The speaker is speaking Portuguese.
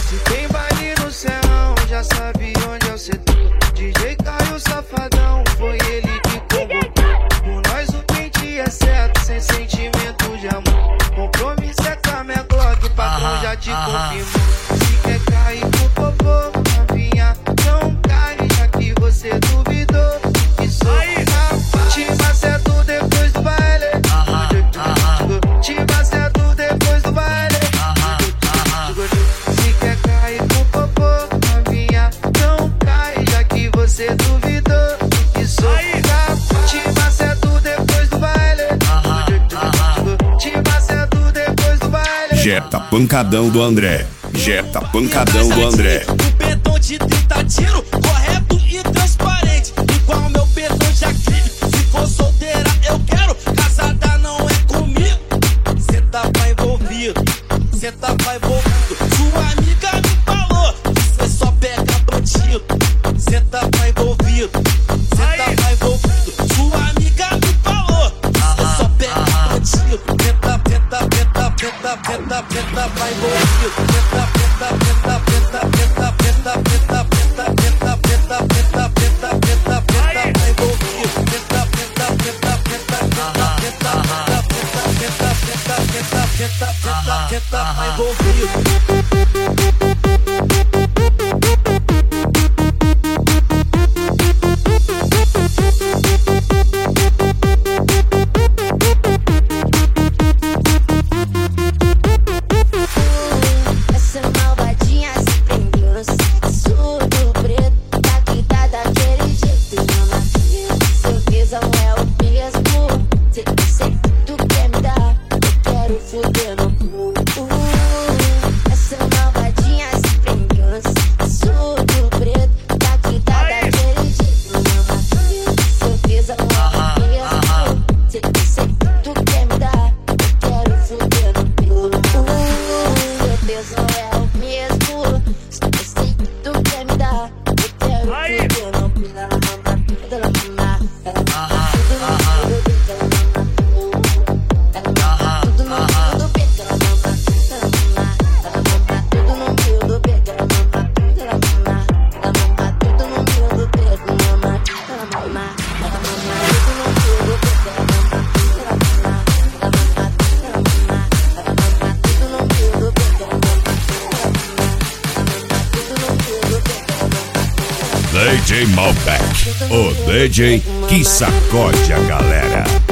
Se tem baile no serrão, já sabe onde é o setor. DJ Caio Safadão, foi ele que convocou. Por nós o quente é certo, sem sentimento de amor. Compromisso é com a minha Glock, o patrão já te confirmou. Se quer cair com popô, novinha, não cai, já que você duvidou. Que sou capaz. Te maceto depois do baile. Te maceto depois do baile. Se quer cair com popô, novinha, não cai, já que você duvidou. Que sou capaz. Te maceto depois do baile. Te maceto depois do baile. Jetta pancadão do André. Jetta pancadão do André. O petão de 30 tiro, correto e transparente, igual meu petão de acrílico. Se for solteira eu quero, casada não é comigo. Cê tava envolvido, cê tava envolvido. Sua amiga me falou que cê só pega bandido. Cê tava envolvido, cê tava envolvido. Sua amiga me falou que cê só pega bandido. Cê tava envolvido. Essa malvadinha se prendeu no surdo preto. Tá gritada daquele jeito, não nasceu. Seu tesão é o mesmo. Cê tu quer me dar, eu quero fuder no cu. Essa malvadinha se prendeu no surdo preto. Tá gritada daquele jeito, não nasceu. Seu tesão é o mesmo. Cê tu quer me dar, eu quero fuder no cu. Seu tesão é o mesmo. Se tu quer me dar, eu quero fuder no cu. Ela mama, ela mama, ela mama. DJ Malbec, o DJ que sacode a galera.